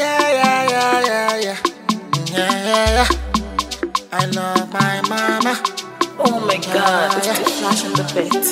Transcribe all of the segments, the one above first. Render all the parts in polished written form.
Yeah. I love my mama. Oh my God, it's the flash in the bit.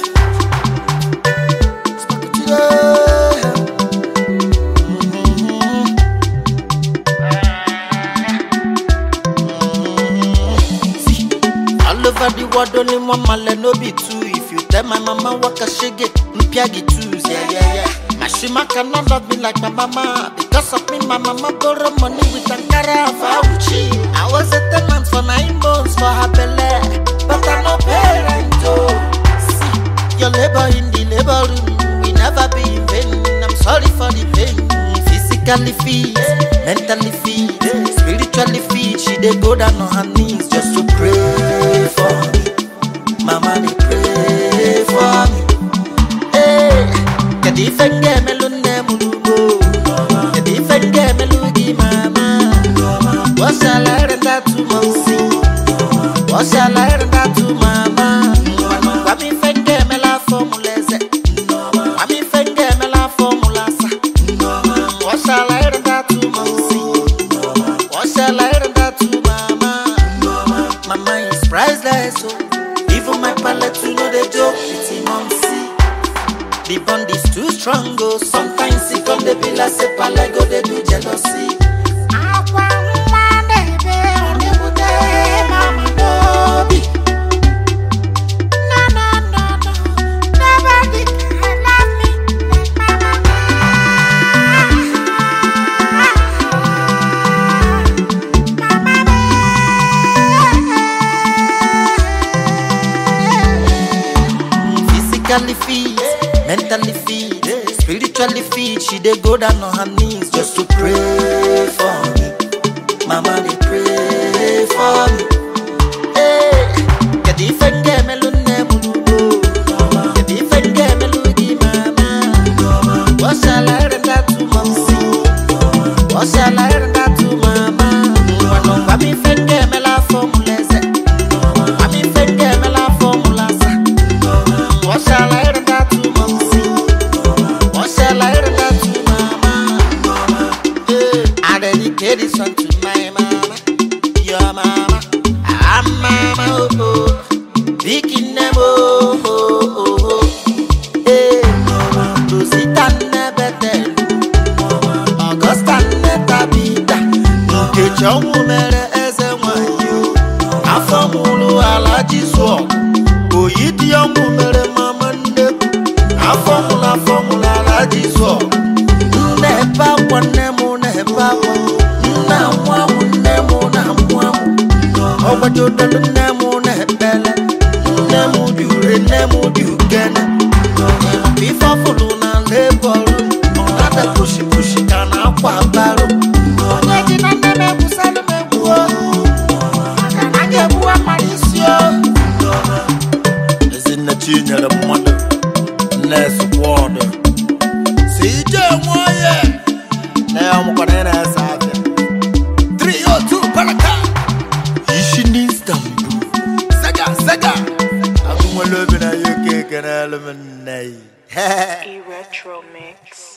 All over the world, only one man, no be two. If you tell my mama what a shiggy, mpiagi twos, yeah. My shima cannot love me like my mama. Because of me, my mama borrow money with Ankara Fauci. I was a tenant for 9 months for her belly, but I'm no parent, oh. See, your labor in the labor room will never be in vain. I'm sorry for the pain. Physically fit, mentally fit, spiritually fit. She dey go down on her knees just to pray for me. Mama, they pray for me. Kadi fenge melunde mulugo, kadi fenge melugi mama. What shall I render to Mosi? What shall I render to mama? Wami fenge mela formuleze, wami fenge mela formulasa. What shall I render to Mosi? What shall I render to mama? Mama is priceless, so even my palate you know the joke. It's in Mosi. The bond is too strong, oh. Sometimes it come the be like say pala go they do jealousy. Physically fit, mentally fit, spiritually fit. She dey go down on her knees just to pray for me. Mama, they pray for me. Kadi fenge melune mulugo, kadi fenge melugi mama. What shall I render to Mosi? What shall I render to mama? Wami fenge mela formuleze, wami fenge mela formulasa. What shall I render to Mosi? What shall I render to mama? I dedicate this song to my mama, your mama, I'm mama, oh. Big in them, oh. Rosita nebete, Augusta netabita, Nuke chomu mere eze wanyo, Afamulu ala jiswo, Oyidi yomu mere mama ndebu, Afamula ala jiswo, Nepa wanemu nepa wanemu, Na mwamu nemu na mwamu, Owajodalu nemu nebele, Nemu dure nemu dugene, Bifa fulu na leboru, Onada pushi kana kwa baro, Onyeji na neme kusalu mebuo, Akanage buwa marisio. Zina chinyere mwado, Nesu kwado, Sije mwaye, Nea mkwanene savya, 302 Paraka, Yishini Istanbul, Saga, Akumwa lobe na yuke kena lumenei. E-Retro Mix.